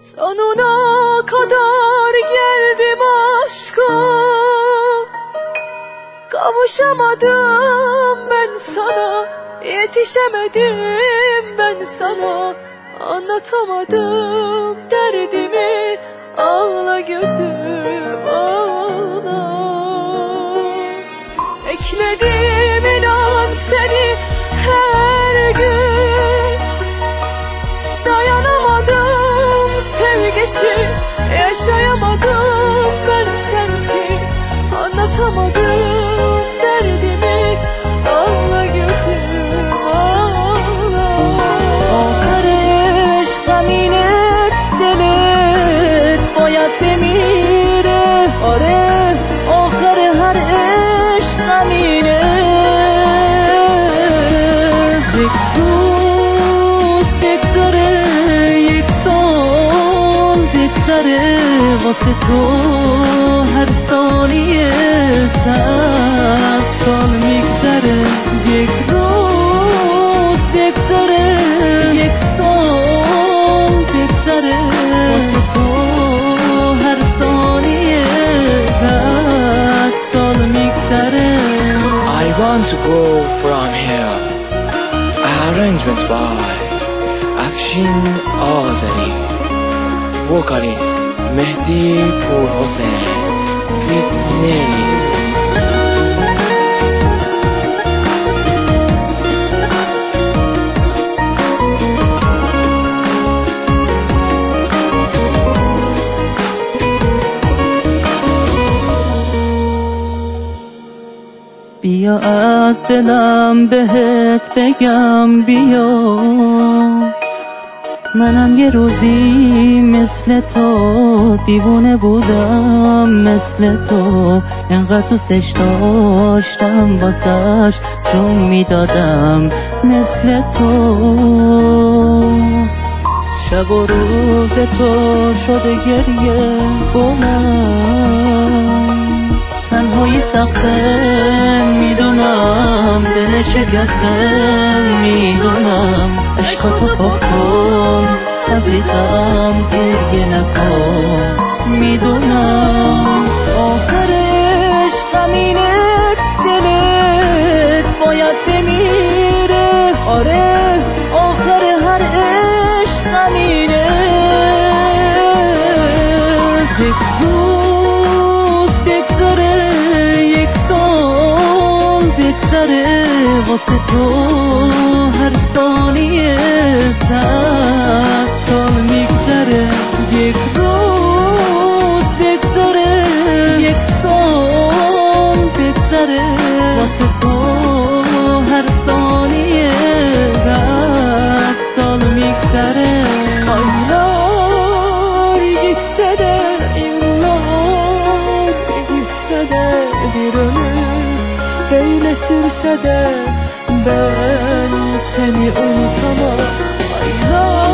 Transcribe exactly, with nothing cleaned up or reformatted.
Sonuna kadar geldim aşka, kavuşamadım ben sana, yetişemedim ben sana, anlatamadım derdimi. Ağla gözüm ağla. Bekledim inan seni her gün, dayanamadım sevgisi, yaşayamadım ben sensiz, anlatamadım derdimi. Ağla gözüm ağla. آخرش غمینه دلت باید بمیره. آره آخر هر عشق غمینه. یک روز بگذره، یک سال بگذره، واسه تو هر ثانیه صد سال میگذره. یک روز بگذره، یک سال بگذره، واسه تو هر ثانیه صد سال میگذره. I want to go from here. Arrangements by Afshin Azari. Vocalist Mehdi Pur Hossain. With Nelly. بیا از دلم بهت بگم بیا، منم یه روزی مثل تو دیوونه بودم، مثل تو انقدر دوستش داشتم، واسش جون میدادم مثل تو. شب و روز تو شده گریه با من، تنهایی سخته میدونم، دل شکسته میدونم، عشقاتو پاک کن عزیزم، گریه نکن میدونم. آخرش غمینه دلت باید بمیره. آره آخر هر عشق غمینه. یک روز بگذره، یک سال بگذره، واسه تو هر ثانیه صد سال میگذره. یک روز بگذره، یک سال بگذره، واسه تو هر ثانیه صد سال میگذره. Aylar gitse de, yıllar gitse de, bir ömür böyle sürse de ben seni unutamam. Aylar